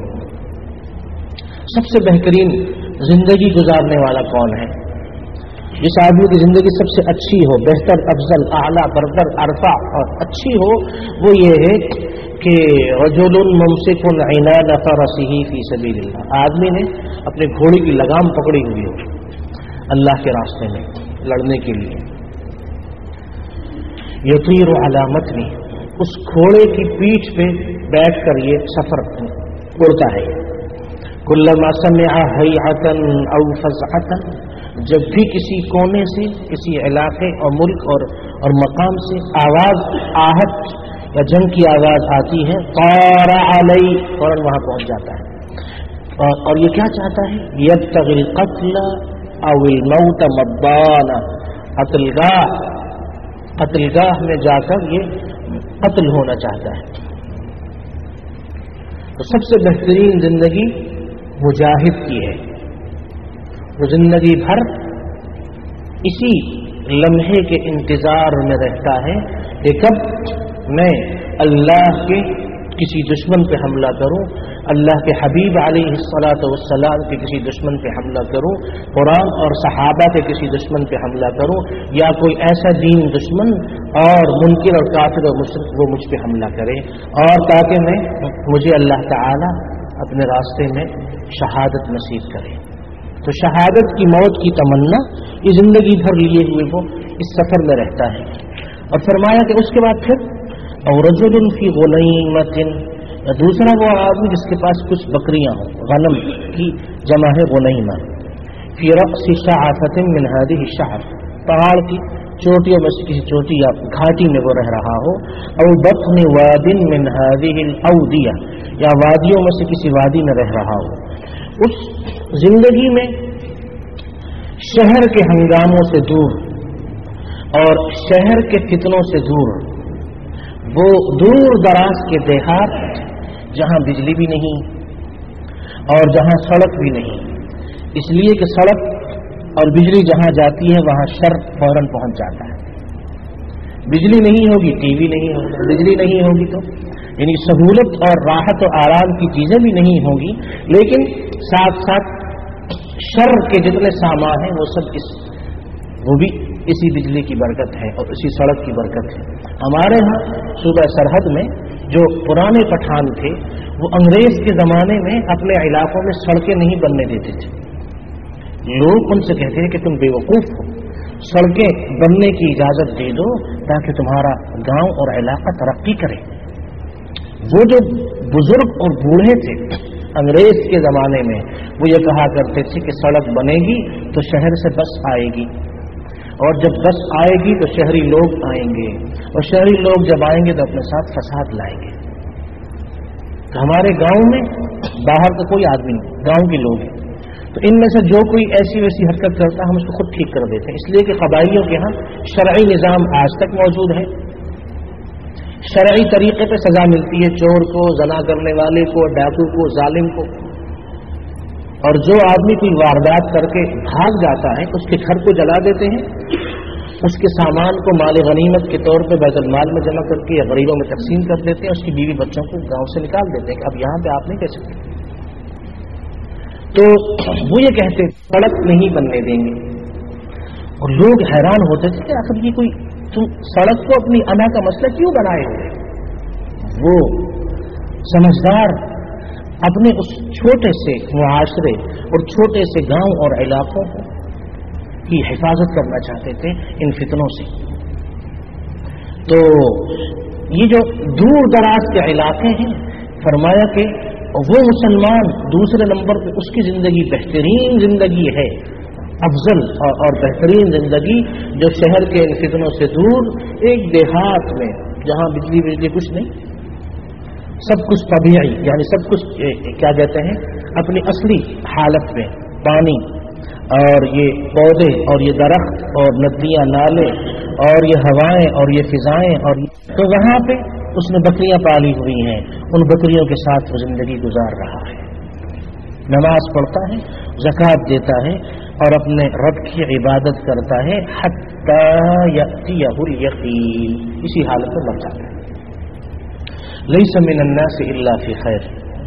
सबसे बेहतरीन जिंदगी गुजारने वाला कौन है? जिस आदमी की जिंदगी सबसे अच्छी हो, बेहतर, अफजल, आला, बरतर, अरफा और अच्छी हो, वो ये है कि रजुलन मुमसिकुन इनान फरसिही फी सबीलिल्लाह, आदमी ने अपने घोड़े की लगाम पकड़ी हुई हो अल्लाह के रास्ते में लड़ने के लिए। यतीरु अला मतनी, उस घोड़े की पीठ पे बैठकर ये सफर उड़ता है। कुल्लमा समिअ हैअतन औ फज़अतन, जब भी किसी कोने से, किसी इलाके और मुल्क और और मकाम से आवाज, आहट या जंग की आवाज आती है, तारा अलई, फौरन वहां पहुंच जाता है। और, और ये क्या चाहता है? यब्तगिल क़त्ल अविल मौत मद्दाना, कत्लगाह कत्लगाह में जाकर ये कत्ल होना चाहता है। तो सबसे बेहतरीन जिंदगी मुजाहिद की है, वो जिंदगी भर इसी लम्हे के इंतजार में रहता है कि कब मैं अल्लाह के किसी दुश्मन पे हमला करूं, अल्लाह के हबीब अलैहिस्सलातु वस्सलाम के किसी दुश्मन पे हमला करूं, कुरान और सहाबा के किसी दुश्मन पे हमला करूं, या कोई ऐसा दीन दुश्मन और मुनकिर और काफिर और मुशरिक वो मुझ पे हमला करे, और ताकि मैं मुझे अल्लाह ताला अपने रास्ते में शहादत नसीब करे। तो शहादत की मौत की तमन्ना ये जिंदगी भर लिए हुए वो इस सफर में रहता है। और फरमाया कि उसके बाद फिर और रजुलन फी गुनैमतिन, या दूसरा वो आदमी जिसके पास कुछ बकरियां हो, गनम की जमा है गुनैमा, फी रअसी शअफतिन मिन हादिहि शअफ, पहाड़ की चोटियों में से किसी चोटी या घाटी में वो रह रहा हो, और बत्न वादिन मिन हादिहि औदिया, या वादियों में से किसी वादी में रह रहा हो। उस जिंदगी में शहर के हंगामों से दूर और शहर के फितनों से दूर, वो दूर दराज के देहात जहां बिजली भी नहीं और जहां सड़क भी नहीं, इसलिए कि सड़क और बिजली जहां जाती है वहां शर फौरन पहुंच जाता है। बिजली नहीं होगी, टीवी नहीं होगा, बिजली नहीं होगी तो यानी सहूलत और राहत और आराम की चीजें भी नहीं होंगी, लेकिन साथ साथ शर के जितने सामान हैं वो सब इस वो भी इसी बिजली की बरकत है और इसी सड़क की बरकत है। हमारे यहाँ सूबा सरहद में जो पुराने पठान थे वो अंग्रेज के जमाने में अपने इलाकों में सड़कें नहीं बनने देते थे। लोग उनसे कहते हैं कि तुम बेवकूफ हो, सड़कें बनने की इजाजत दे दो ताकि तुम्हारा गांव और इलाका तरक्की करे। वो जो बुजुर्ग और बूढ़े थे अंग्रेज के जमाने में वो ये कहा करते थे कि सड़क बनेगी तो शहर से बस आएगी, और जब बस आएगी तो शहरी लोग आएंगे, और शहरी लोग जब आएंगे तो अपने साथ फसाद लाएंगे। तो हमारे गांव में बाहर का कोई आदमी नहीं, गांव के लोग हैं, तो इनमें से जो कोई ऐसी वैसी हरकत करता है हम उसको खुद ठीक कर देते हैं, इसलिए कि कबाइलियों के यहाँ शरई निज़ाम आज तक मौजूद है। شرعی طریقے پہ سزا ملتی ہے چور کو، زنا کرنے والے کو، ڈاکو کو، ظالم کو. اور جو آدمی کوئی واردات کر کے بھاگ جاتا ہے اس کے گھر کو جلا دیتے ہیں، اس کے سامان کو مال غنیمت کے طور پہ بیت المال میں جمع کر کے یا غریبوں میں تقسیم کر دیتے ہیں، اس کی بیوی بچوں کو گاؤں سے نکال دیتے ہیں کہ اب یہاں پہ آپ نہیں کہہ سکتے. تو وہ یہ کہتے سڑک نہیں بننے دیں گے. اور لوگ حیران ہوتے تھے کہ آخر یہ کوئی تم سڑک کو اپنی انا کا مسئلہ کیوں بنائے ہوئے. وہ سمجھدار اپنے اس چھوٹے سے معاشرے اور چھوٹے سے گاؤں اور علاقوں کی حفاظت کرنا چاہتے تھے ان فتنوں سے. تو یہ جو دور دراز کے علاقے ہیں، فرمایا کہ وہ مسلمان دوسرے نمبر پہ اس کی زندگی بہترین زندگی ہے، افضل اور بہترین زندگی جو شہر کے ان فتنوں سے دور ایک دیہات میں جہاں بجلی بجلی کچھ نہیں، سب کچھ طبیعی، یعنی سب کچھ کیا کہتے ہیں اپنی اصلی حالت میں، پانی اور یہ پودے اور یہ درخت اور ندیاں نالے اور یہ ہوائیں اور یہ فضائیں، اور تو وہاں پہ اس نے بکریاں پالی ہوئی ہیں، ان بکریوں کے ساتھ وہ زندگی گزار رہا ہے، نماز پڑھتا ہے، زکوٰۃ دیتا ہے اور اپنے رب کی عبادت کرتا ہے حتی یأتیہ الیقین، اسی حالت میں مر جاتا ہے. لیس من الناس الا فی خیر.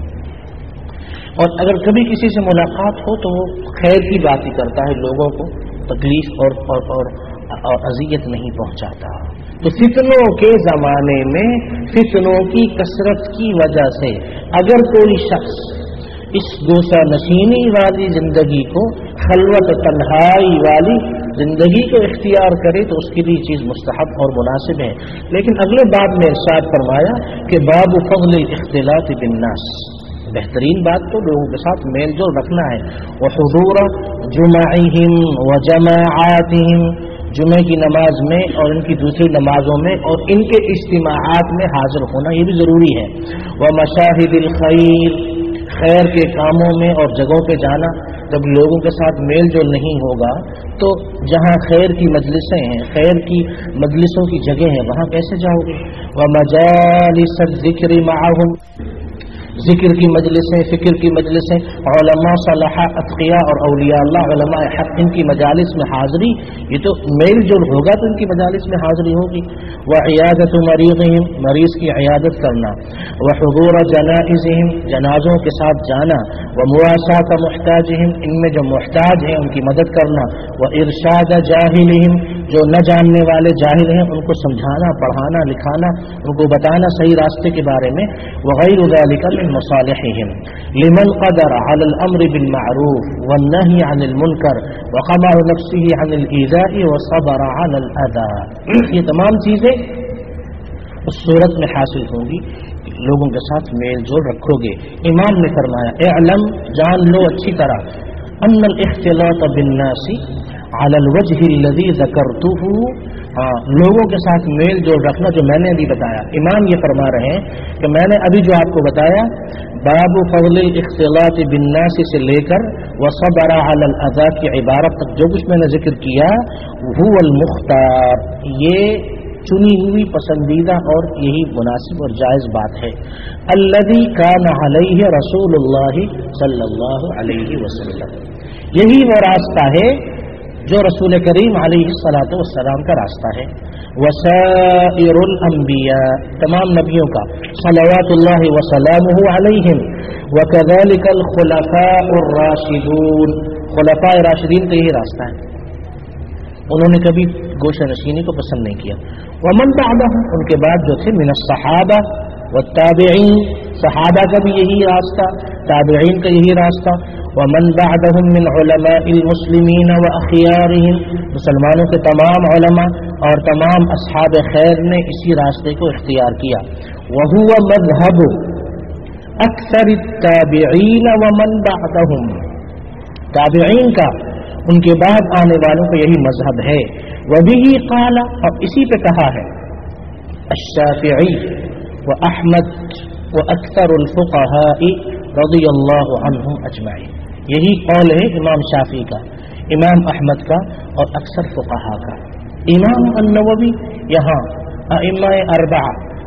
اور اگر کبھی کسی سے ملاقات ہو تو وہ خیر کی بات ہی کرتا ہے، لوگوں کو تکلیف اور اور اور, اور اذیت نہیں پہنچاتا. تو فتنوں کے زمانے میں فتنوں کی کثرت کی وجہ سے اگر کوئی شخص اس گوشہ نشینی والی زندگی کو، خلوت تنہائی والی زندگی کو اختیار کرے تو اس کے لیے چیز مستحب اور مناسب ہے. لیکن اگلے باب میں ارشاد فرمایا کہ باب فضل الاختلاط بالناس، بہترین بات تو لوگوں کے ساتھ میل جول رکھنا ہے. وحضور جمعہم وجماعاتہم، جمعے کی نماز میں اور ان کی دوسری نمازوں میں اور ان کے اجتماعات میں حاضر ہونا یہ بھی ضروری ہے. ومشاہد الخیر، خیر کے کاموں میں اور جگہوں پہ جانا. جب لوگوں کے ساتھ میل جول نہیں ہوگا تو جہاں خیر کی مجلسیں ہیں، خیر کی مجلسوں کی جگہ ہیں، وہاں کیسے جاؤ گے. ومجالس الذکر معہم، ذکر کی مجلسیں، فکر کی مجلسیں، علماء صالحہ اتقیاء اور اولیاء اللہ علماء حق ان کی مجالس میں حاضری، یہ تو میل جول ہوگا تو ان کی مجالس میں حاضری ہوگی. وعیادت مریضہم، مریض کی عیادت کرنا. وحضور جنائزہم، جنازوں کے ساتھ جانا. ومواساۃ محتاجہم، ان میں جو محتاج ہیں ان کی مدد کرنا. وارشاد جاہلہم، جو نہ جاننے والے جاہل ہیں ان کو سمجھانا، پڑھانا، لکھانا، ان کو بتانا صحیح راستے کے بارے میں. وغیر ذلک من مصالحهم لمن قدر على الامر بالمعروف والنهي عن المنكر وقمع نفسه عن الايذاء وصبر على الاذى. یہ تمام چیزیں اس صورت میں حاصل ہوں گی لوگوں کے ساتھ میل جول رکھو گے. امام نے فرمایا اعلم، جان لو اچھی طرح، ان الاختلاط بالناس على الوجه الذي ذكرته، ہاں لوگوں کے ساتھ میل جول رکھنا جو میں نے ابھی بتایا. امام یہ فرما رہے ہیں کہ میں نے ابھی جو آپ کو بتایا باب فضل الاختلاط بالناس سے لے کر وصبر على الاذى کی عبارت تک جو کچھ میں نے ذکر کیا، هو المختار، یہ چنی ہوئی پسندیدہ اور یہی مناسب اور جائز بات ہے. الذي كان عليه رسول اللہ صلی اللہ علیہ وسلم، یہی وہ راستہ ہے جو رسول کریم علیہ الصلوۃ والسلام کا راستہ ہے. وسائر الانبیاء، تمام نبیوں کا صلوات اللہ وسلامہ علیہم. وکذلک الخلفاء الراشدون، خلفاء راشدین کا یہی راستہ ہے، انہوں نے کبھی گوشہ نشینی کو پسند نہیں کیا. ومن بعدهم، ان کے بعد جو تھے، من الصحابہ والتابعین، صحابہ کا بھی یہی راستہ، تابعین کا یہی راستہ. ومن بعدهم من علماء المسلمین واخیارهم، مسلمانوں کے تمام علماء اور تمام اصحاب خیر نے اسی راستے کو اختیار کیا. وهو مذهب اکثر التابعین ومن بعدهم، تابعین کا ان کے بعد آنے والوں کا یہی مذہب ہے. وبه قال، اور اسی پہ کہا ہے الشافعی واحمد واکثر الفقهاء رضی اللہ عنہم اجمعین. یہی قول ہے امام شافعی کا، امام احمد کا اور اکثر فقہا کا. امام النووی یہاں ائمہ اربعہ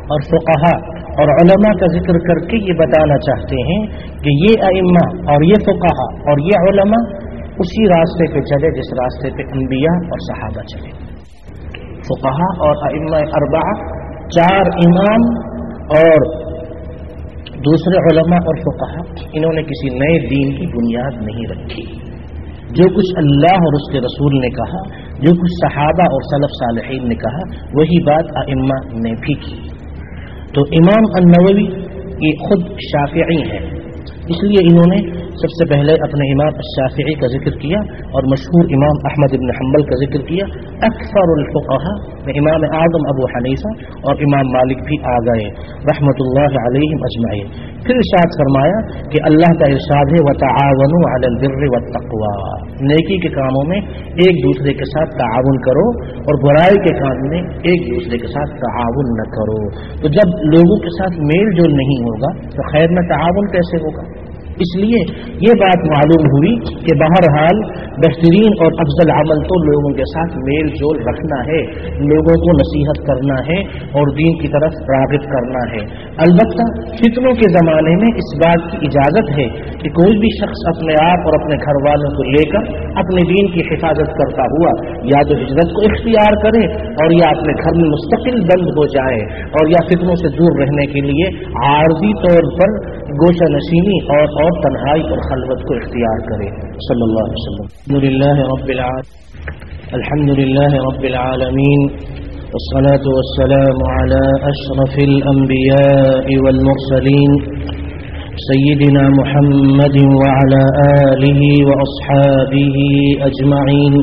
और फुक़हा और उलमा का जिक्र करके ये बताना चाहते हैं कि ये अइम्मा और ये फुक़हा और ये उलमा उसी रास्ते पे चले जिस रास्ते पे अंबिया और सहाबा चले। फुक़हा और अइम्मा अरबा, चार इमाम और दूसरे उलमा और फुक़हा, इन्होंने किसी नए दीन की बुनियाद नहीं रखी। जो कुछ अल्लाह और उसके रसूल ने कहा, जो कुछ सहाबा और सलफ सालिहीन ने कहा, वही बात अइम्मा ने भी की। तो इमाम अन-नववी ये खुद शाफ़िई हैं, इसलिए इन्होंने सबसे पहले अपने इमाम शाफ़िई का जिक्र किया और मशहूर इमाम अहमद इब्न हम्बल का जिक्र किया। अक्सरुल फुक़हा में इमाम आज़म अबू हनीफा और इमाम मालिक भी आ गए रहमतुल्लाहि अलैहिम अजमाइन। फिर इरशाद फरमाया कि अल्लाह का इरशाद है वतआवनु अलल बिर्रि वत्तक़वा, नेकी के कामों में एक दूसरे के साथ ताआवुन करो और बुराई के काम में एक दूसरे के साथ ताआवुन न करो। तो जब लोगों के साथ मेल जोल नहीं होगा तो खैर में ताआवुन कैसे होगा। इसलिए ये बात मालूम हुई कि बहरहाल बेहतरीन और अफजल अमल तो लोगों के साथ मेल जोल रखना है, लोगों को नसीहत करना है और दीन की तरफ राग़िब करना है। अलबत्ता फितनों के ज़माने में इस बात की इजाज़त है कि कोई भी शख्स अपने आप और अपने घर वालों को लेकर अपने दीन की हिफाजत करता हुआ या तो हिजरत को इख्तियार करे और या अपने घर में मुस्तकिल बंद हो जाए और या फितनों से दूर रहने के लिए आर्जी तौर पर गोशा नशीनी और और तन्हाई और खलवत को इख्तियार करे। सल्लल्लाहु अलैहि वसल्लम। अल्हम्दुलिल्लाह रब्बिल आलमीन, अल्हम्दुलिल्लाह रब्बिल आलमीन, वस्सलातु वस्सलामु अला अशरफिल अंबिया'i वल मुरसलीन सय्यिदिना मुहम्मदिन व अला आलिहि व अस्हाबिहि अजमईन।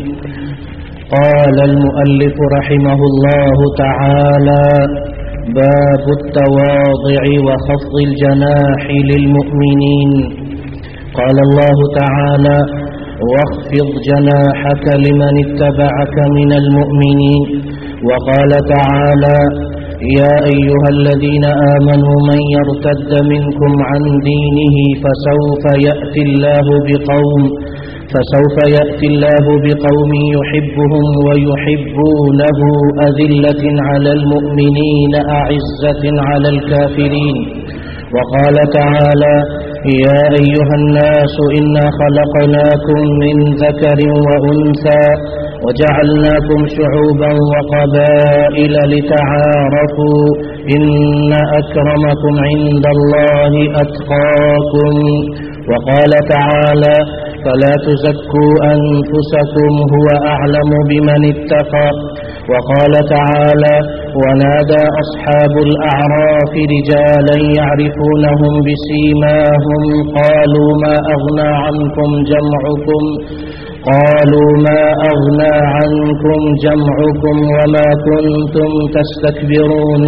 क़ाल अल मुअल्लिफ रहिमहुल्लाहु तआला बाब التواضع وخفض الجناح للمؤمنين। قال الله تعالى واخفض جناحك لمن اتبعك من المؤمنين. وقال تعالى يا أيها الذين آمنوا من يرتد منكم عن دينه فسوف يأتي الله بقوم فسوف يأتي الله بقوم يحبهم ويحبونه أذلة على المؤمنين أعزة على الكافرين. وقال تعالى يا أيها الناس إنا خلقناكم من ذكر وأنثى وجعلناكم شعوبا وقبائل لتعارفوا إن أكرمكم عند الله أتقاكم. وقال تعالى فلا تزكوا أنفسكم هو أعلم بمن اتقى. وقال تعالى ونادى أصحاب الأعراف رجالا يعرفونهم بسيماهم قالوا ما أغنى عنكم جمعكم قالوا ما أغنى عنكم جمعكم وما كنتم تستكبرون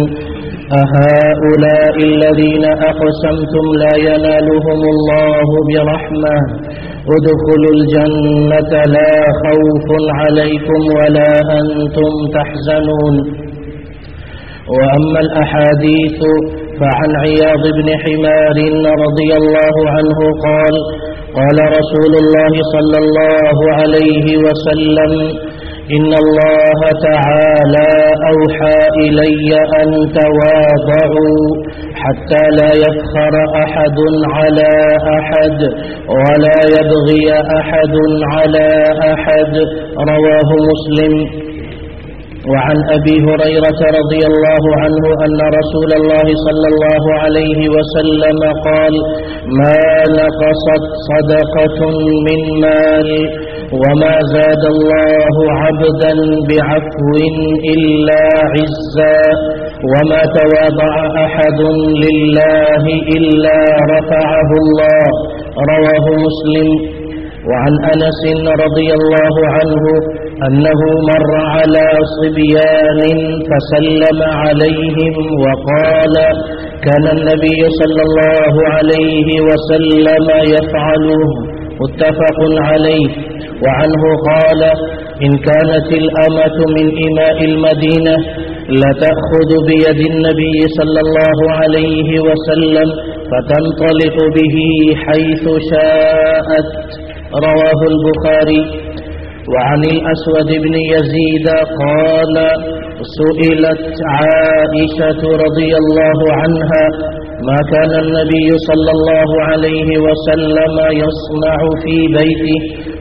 أهؤلاء الذين أقسمتم لا ينالهم الله برحمة ادخلوا الجنة لا خوف عليكم ولا أنتم تحزنون. وأما الأحاديث فعن عياض بن حمار رضي الله عنه قال قال رسول الله صلى الله عليه وسلم إن الله تعالى أوحى إلي أن تواضعوا حتى لا يفخر أحد على أحد ولا يبغي أحد على أحد. رواه مسلم. وعن أبي هريرة رضي الله عنه أن رسول الله صلى الله عليه وسلم قال ما نقصت صدقة من مال وما زاد الله عبدا بعفو إلا عزا وما تواضع أحد لله إلا رفعه الله. رواه مسلم. وعن أنس رضي الله عنه أنه مر على صبيان فسلم عليهم وقال كان النبي صلى الله عليه وسلم يفعله. متفق عليه. وعنه قال إن كانت الأمة من إماء المدينة لتأخذ بيد النبي صلى الله عليه وسلم فتنطلق به حيث شاءت. رواه البخاري. وعن الأسود بن يزيد قال سئلت عائشة رضي الله عنها ما كان النبي صلى الله عليه وسلم يصنع في بيته